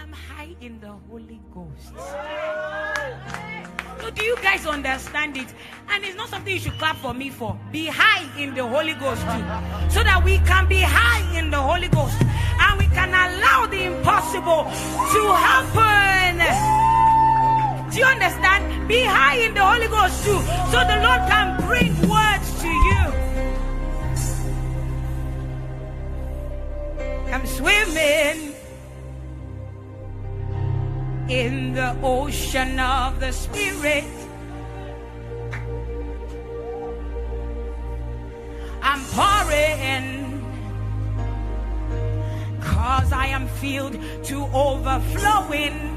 am high in the Holy Ghost. So do you guys understand it? And it's not something you should clap for me for. Be high in the Holy Ghost too. So that we can be high in the Holy Ghost. And we can allow the impossible to happen. Do you understand? Be high in the Holy Ghost too. So the Lord can bring words to you. I'm swimming in the ocean of the Spirit. I'm pouring, 'cause I am filled to overflowing.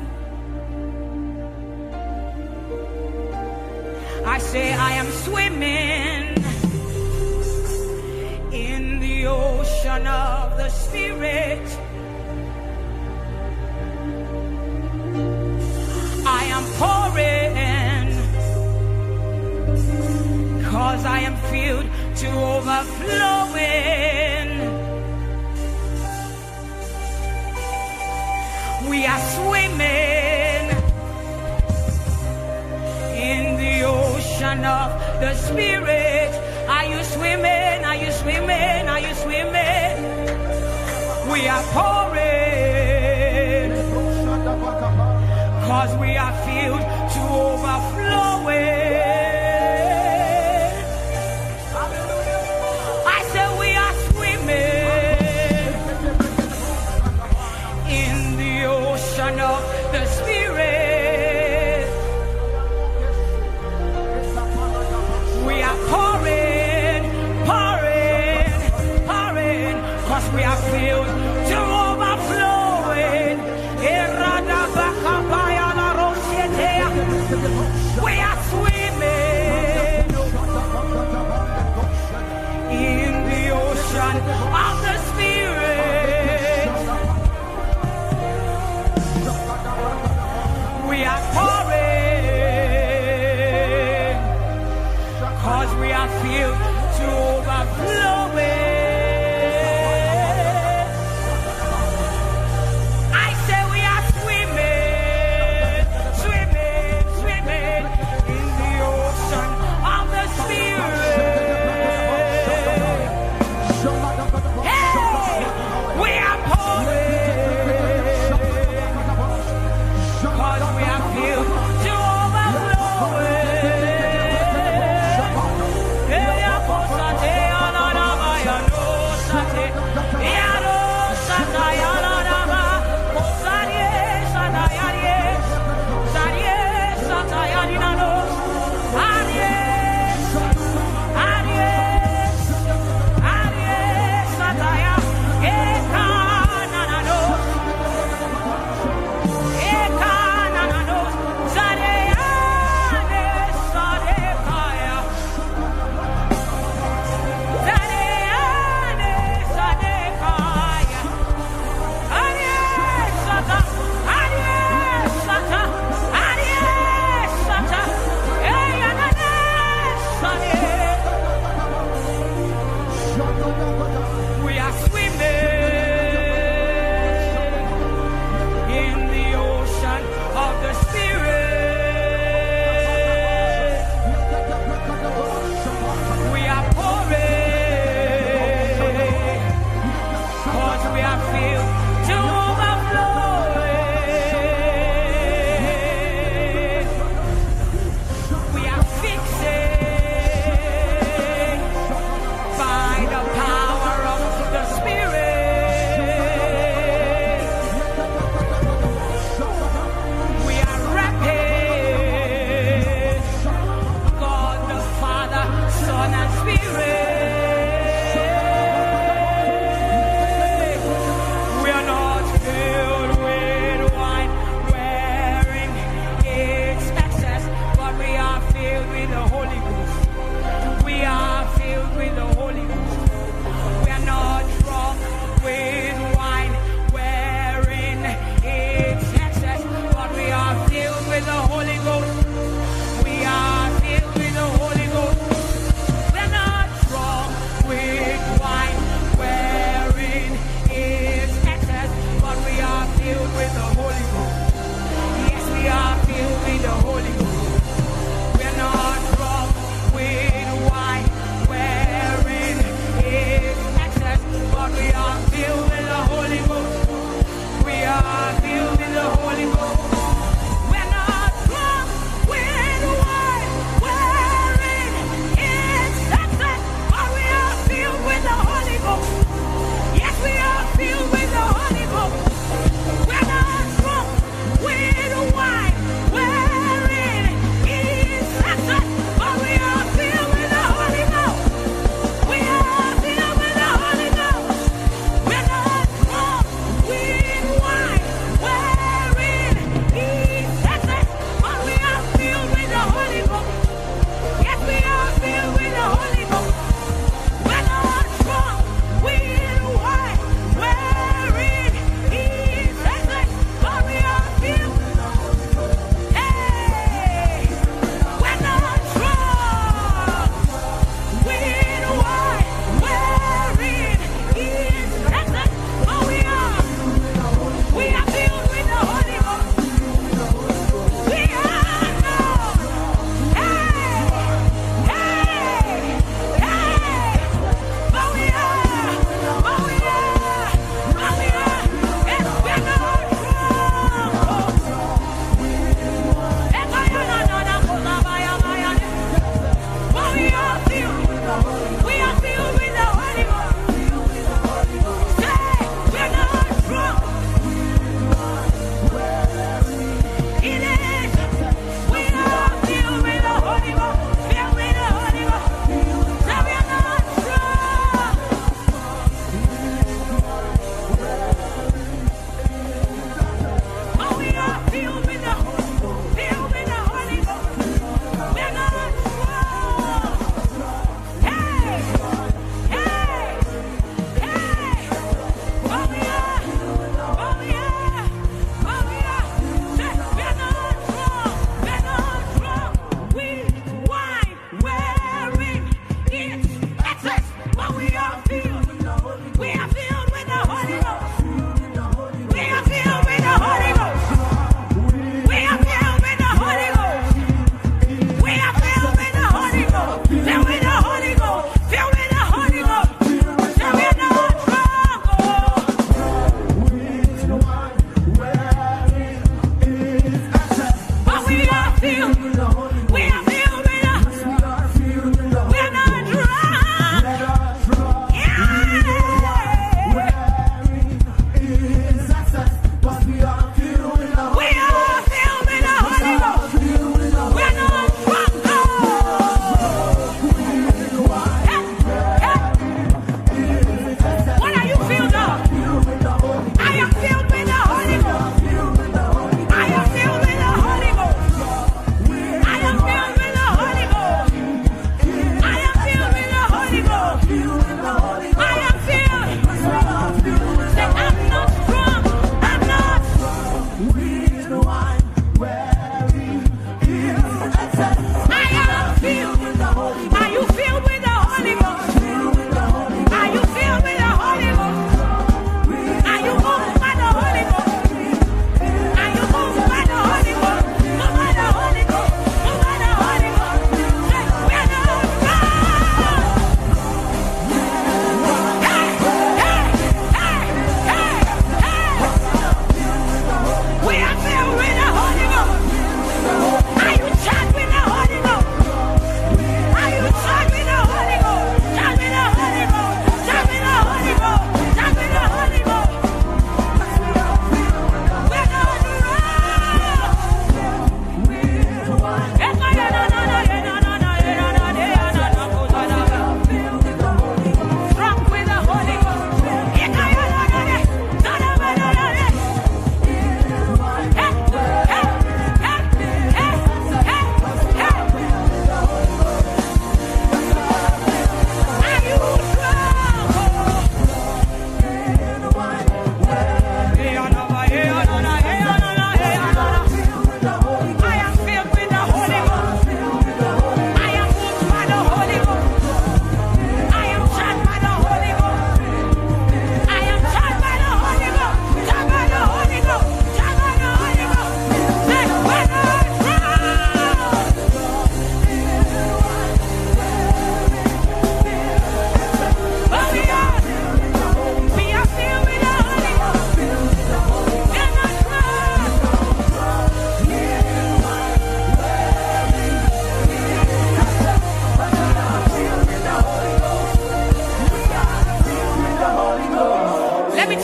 I say I am swimming in the ocean of the Spirit. I am pouring, 'cause I am filled to overflowing. We are swimming in the ocean of the Spirit. Are you swimming? Are you swimming? Are you swimming? We are pouring, 'cause we are filled to overflowing. I said we are swimming in the ocean of the Spirit. We are pouring, pouring, pouring, 'cause we are filled to overflowing. We are swimming in the ocean of the Spirit. We are pouring, 'cause we are filled to overflowing.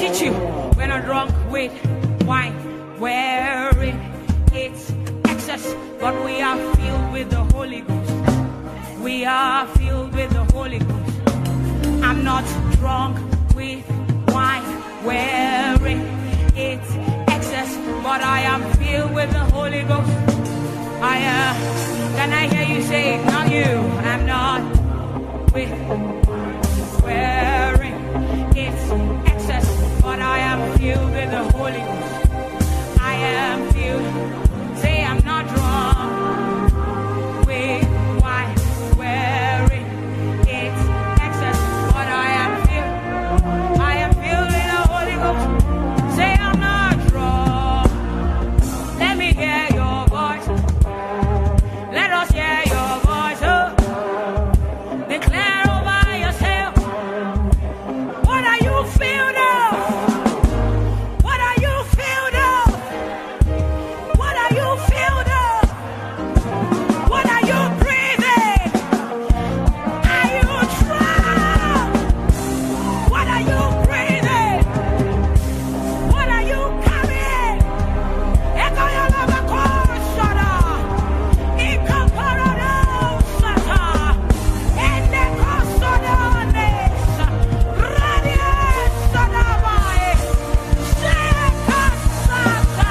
teach you. We're not drunk with wine, wherein it's excess, but we are filled with the Holy Ghost. We are filled with the Holy Ghost. I'm not drunk with wine, wherein it's excess, but I am filled with the Holy Ghost. Can I hear you say, not you, I'm not with wherein it's excess, but I am filled with the Holy Ghost. I am filled. Say I'm not drunk with wine, wherein it's excess, but I am filled. I am filled with the Holy Ghost. Say I'm not drunk. Let me hear your voice. Let us hear your voice. Oh. Declare over yourself. What are you filled of? What are you filled of? What are you filled of? What are you breathing? Are you drunk? What are you breathing? What are you carrying? Ekoyalabakosada. Ikaparadosata. Endekosodanes. Radiesadabae. Sekasata.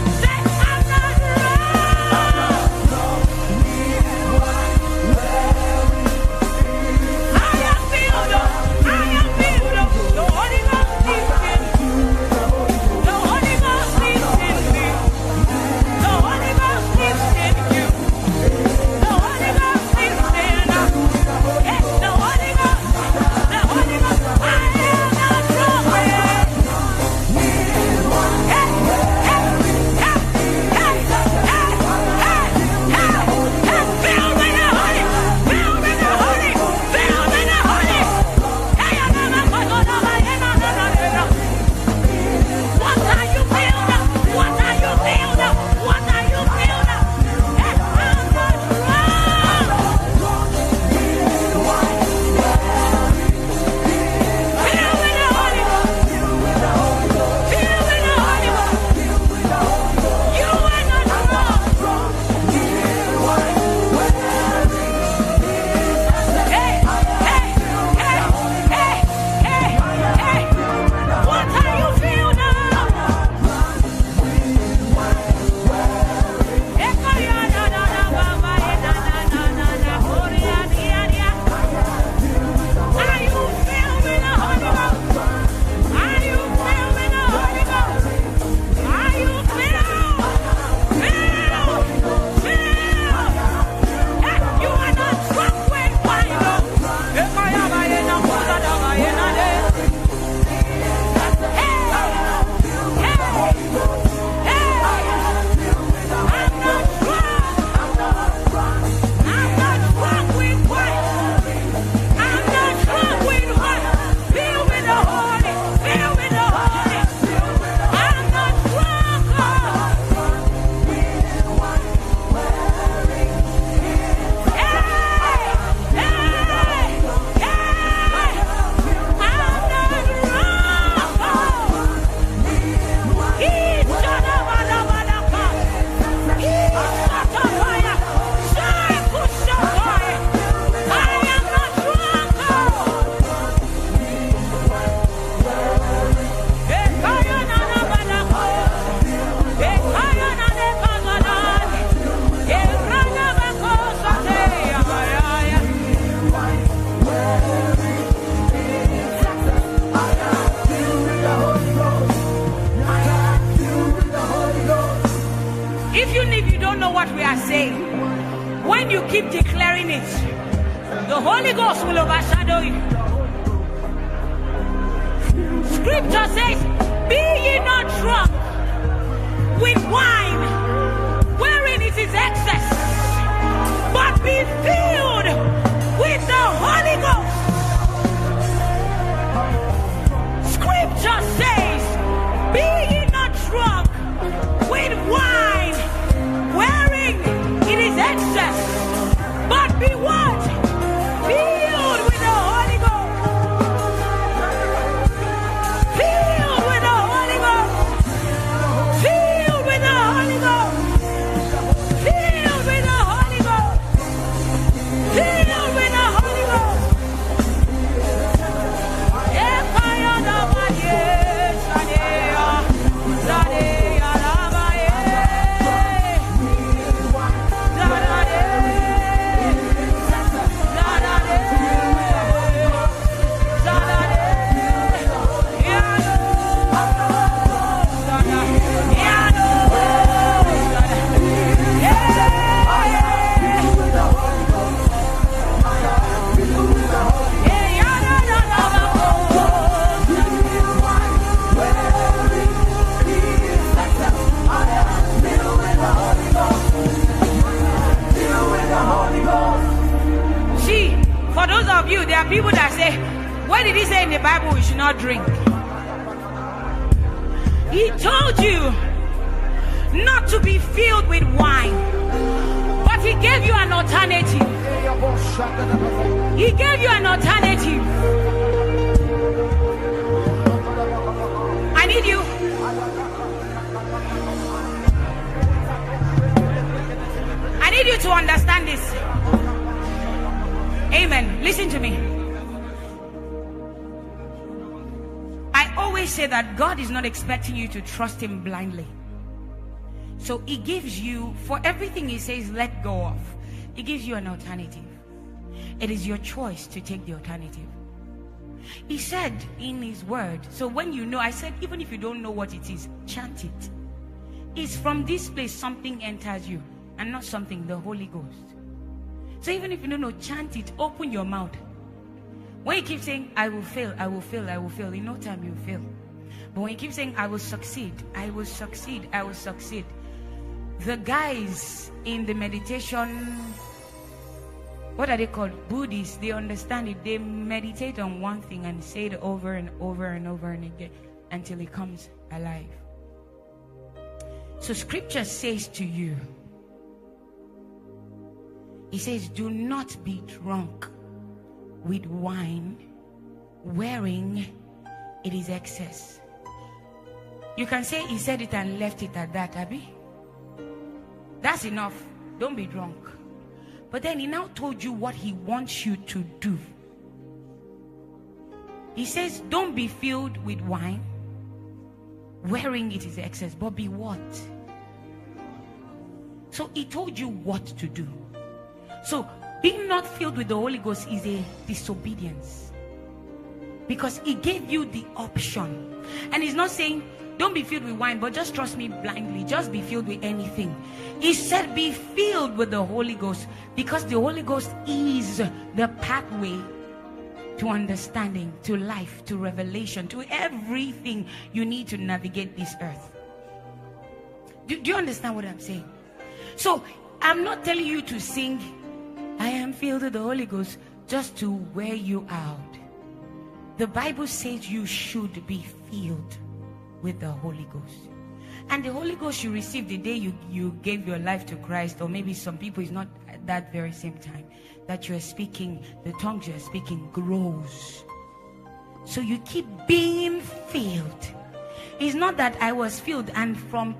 When you keep declaring it, the Holy Ghost will overshadow you. Scripture says, be ye not drunk with wine, wherein it is excess, but be filled with the Holy Ghost. Scripture says, be ye not drunk with wine, wherein it is excess, but be what? Filled with the Holy Ghost. Filled not drink. He told you not to be filled with wine, but he gave you an alternative. He gave you an alternative. I need you. I need you to understand this. Amen. Listen to me. I always say that God is not expecting you to trust him blindly. So he gives you, for everything he says let go of, he gives you an alternative. It is your choice to take the alternative. He said in his word, so when you know, I said even if you don't know what it is, chant it. It's from this place something enters you, and not something, the Holy Ghost. So even if you don't know, chant it, open your mouth. When you keep saying, I will fail, I will fail, I will fail, in no time you fail. But when you keep saying, I will succeed, I will succeed, I will succeed. The guys in the meditation, what are they called? Buddhists, they understand it. They meditate on one thing and say it over and over and over and again until it comes alive. So scripture says to you, it says, do not be drunk with wine, wherein it is excess. You can say he said it and left it at that, Abby. That's enough. Don't be drunk. But then he now told you what he wants you to do. He says, don't be filled with wine, wherein it is excess, but be what? So he told you what to do. So being not filled with the Holy Ghost is a disobedience, because he gave you the option. And he's not saying don't be filled with wine, but just trust me blindly. Just be filled with anything. He said be filled with the Holy Ghost, because the Holy Ghost is the pathway to understanding, to life, to revelation, to everything you need to navigate this earth. Do you understand what I'm saying? So I'm not telling you to sing I am filled with the Holy Ghost just to wear you out. The Bible says you should be filled with the Holy Ghost. And the Holy Ghost you received the day you gave your life to Christ, or maybe some people it's not at that very same time that you are speaking, the tongues you are speaking grows. So you keep being filled. It's not that I was filled and from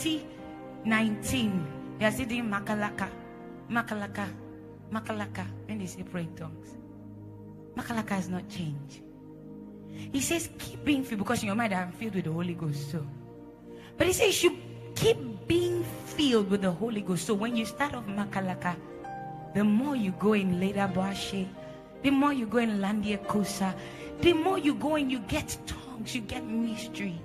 2019 they are sitting makalaka, makalaka, makalaka when they say pray in tongues. Makalaka has not changed. He says keep being filled, because in your mind I'm filled with the Holy Ghost. So, but he says you keep being filled with the Holy Ghost. So when you start off makalaka, the more you go in later Boashe, the more you go in Landia Kosa, the more you go in, you get tongues, you get mysteries.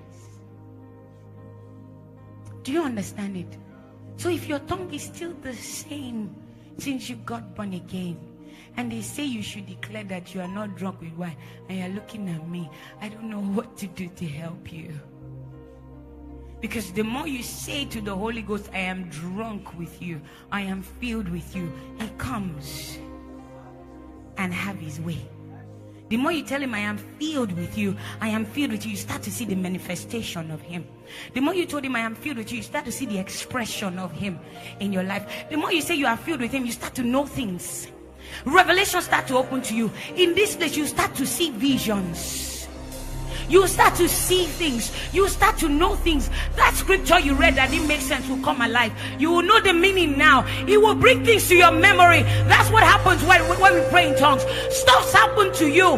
Do you understand it? So if your tongue is still the same since you got born again, and they say you should declare that you are not drunk with wine, and you're looking at me, I don't know what to do to help you. Because the more you say to the Holy Ghost, I am drunk with you, I am filled with you, he comes and have his way. The more you tell him, I am filled with you, I am filled with you, you start to see the manifestation of him. The more you told him, I am filled with you, you start to see the expression of him in your life. The more you say you are filled with him, you start to know things. Revelation start to open to you. In this place, you start to see visions. You start to see things. You start to know things. That scripture you read that didn't make sense will come alive. You will know the meaning now. It will bring things to your memory. That's what happens when we pray in tongues. Stuff's happen to you.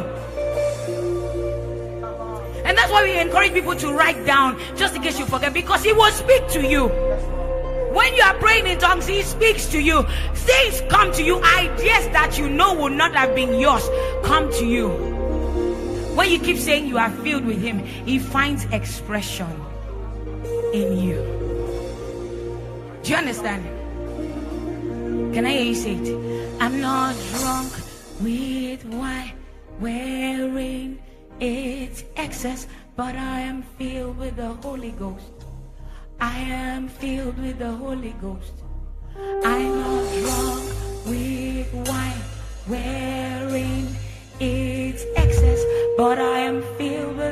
And that's why we encourage people to write down, just in case you forget, because he will speak to you. When you are praying in tongues, he speaks to you. Things come to you. Ideas that you know will not have been yours come to you. When you keep saying you are filled with him, he finds expression in you. Do you understand? Can I hear you say it? I'm not drunk with wine, wherein it's excess, but I am filled with the Holy Ghost. I am filled with the Holy Ghost. I'm not drunk with wine, wherein it's excess, but I am filled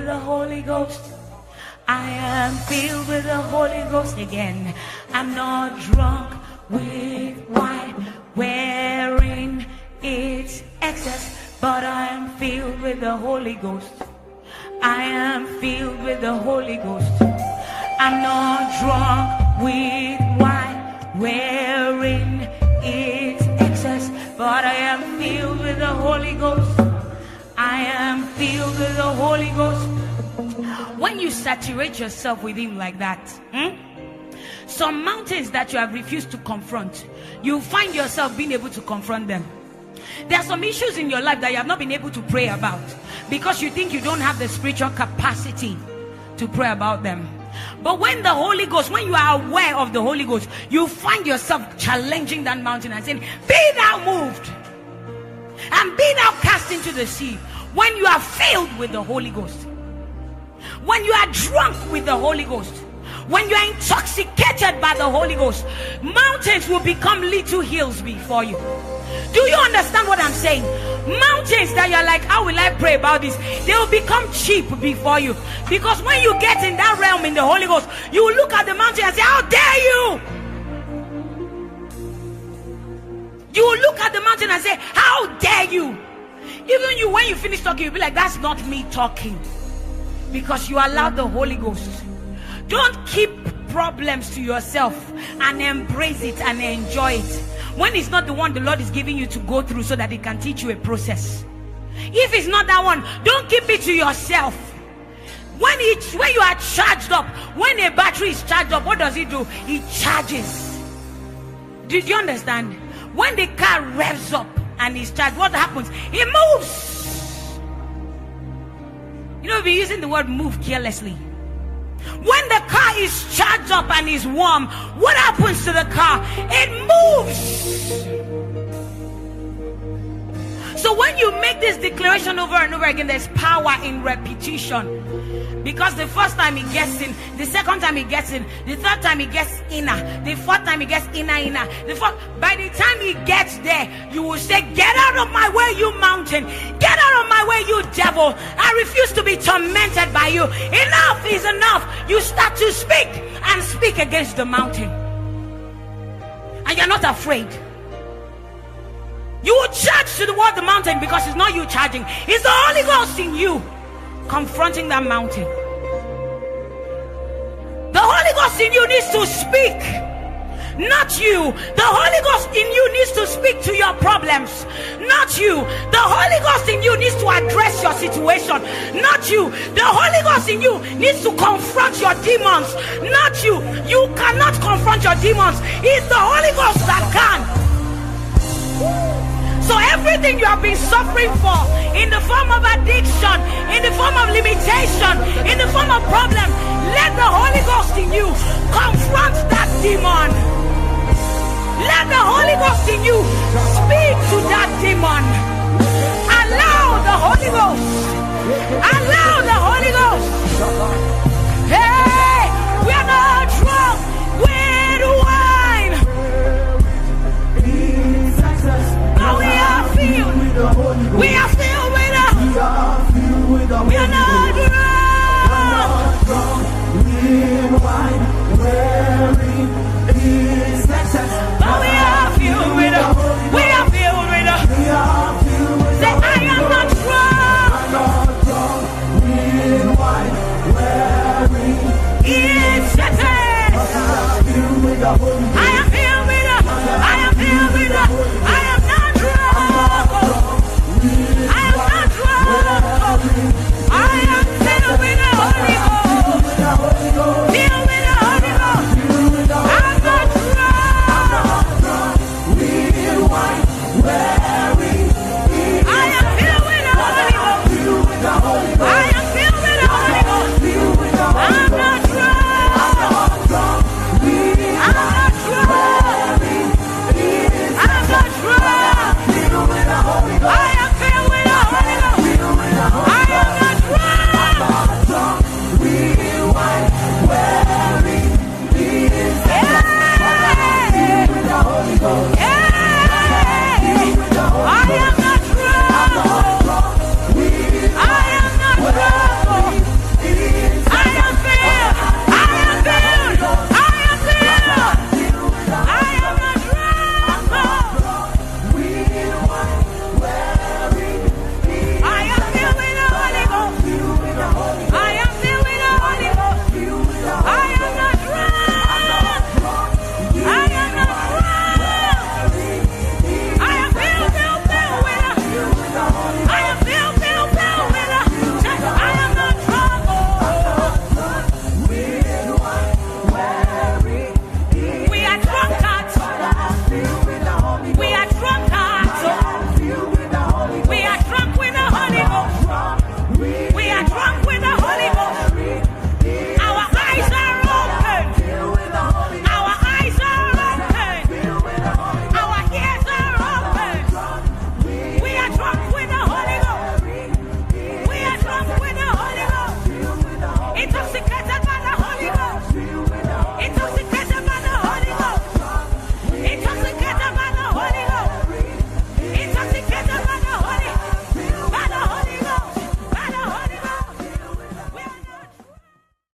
the Holy Ghost. I am filled with the Holy Ghost again. I'm not drunk with wine, wherein it's excess, but I am filled with the Holy Ghost. I am filled with the Holy Ghost. I'm not drunk with wine, wherein it's excess, but I am filled with the Holy Ghost. I am filled with the Holy Ghost. When you saturate yourself with Him like that, some mountains that you have refused to confront, you find yourself being able to confront them. There are some issues in your life that you have not been able to pray about because you think you don't have the spiritual capacity to pray about them. But when the Holy Ghost, when you are aware of the Holy Ghost, you find yourself challenging that mountain and saying, be thou moved and be thou cast into the sea. When you are filled with the Holy Ghost, when you are drunk with the Holy Ghost, when you are intoxicated by the Holy Ghost, mountains will become little hills before you. Do you understand what I'm saying? Mountains that you're like, how will I pray about this? They will become cheap before you. Because when you get in that realm in the Holy Ghost, you will look at the mountain and say, how dare you? You will look at the mountain and say, how dare you? Even you, when you finish talking, you'll be like, that's not me talking. Because you allowed the Holy Ghost. Don't keep problems to yourself and embrace it and enjoy it when it's not the one the Lord is giving you to go through so that He can teach you a process. If it's not that one, don't keep it to yourself. When you are charged up, when a battery is charged up, what does it do? It charges. Did you understand? When the car revs up and is charged, what happens? It moves. You know, we're using the word move carelessly. When the car is charged up and is warm, what happens to the car? It moves. So when you make this declaration over and over again, there's power in repetition. Because the first time it gets in, the second time it gets in, the third time it gets inner, the fourth time it gets inner. By the time it gets there, you will say, get out of my way, you mountain. Get out of my way, you devil. I refuse to be tormented by you. Enough is enough. You start to speak and speak against the mountain. And you're not afraid. You will charge to the word the mountain because it's not you charging. It's the Holy Ghost in you confronting that mountain. The Holy Ghost in you needs to speak, not you. The Holy Ghost in you needs to speak to your problems, not you. The Holy Ghost in you needs to address your situation, not you. The Holy Ghost in you needs to confront your demons, not you. You cannot confront your demons. It's the Holy Ghost that can. So everything you have been suffering for, in the form of addiction, in the form of limitation, in the form of problem, let the Holy Ghost in you confront that demon. Let the Holy Ghost in you speak to that demon. Allow the Holy Ghost. Allow the Holy Ghost. Hey, we are not drunk with wine. We are filled with the Holy Ghost. We are filled with the We are not drunk with wine, wherein is excess. But we are filled with the We are filled with the Say, I am not drunk with wine, wherein is excess. I am filled with the I am filled with the I am filled with the I am not I am filled with the Holy Ghost.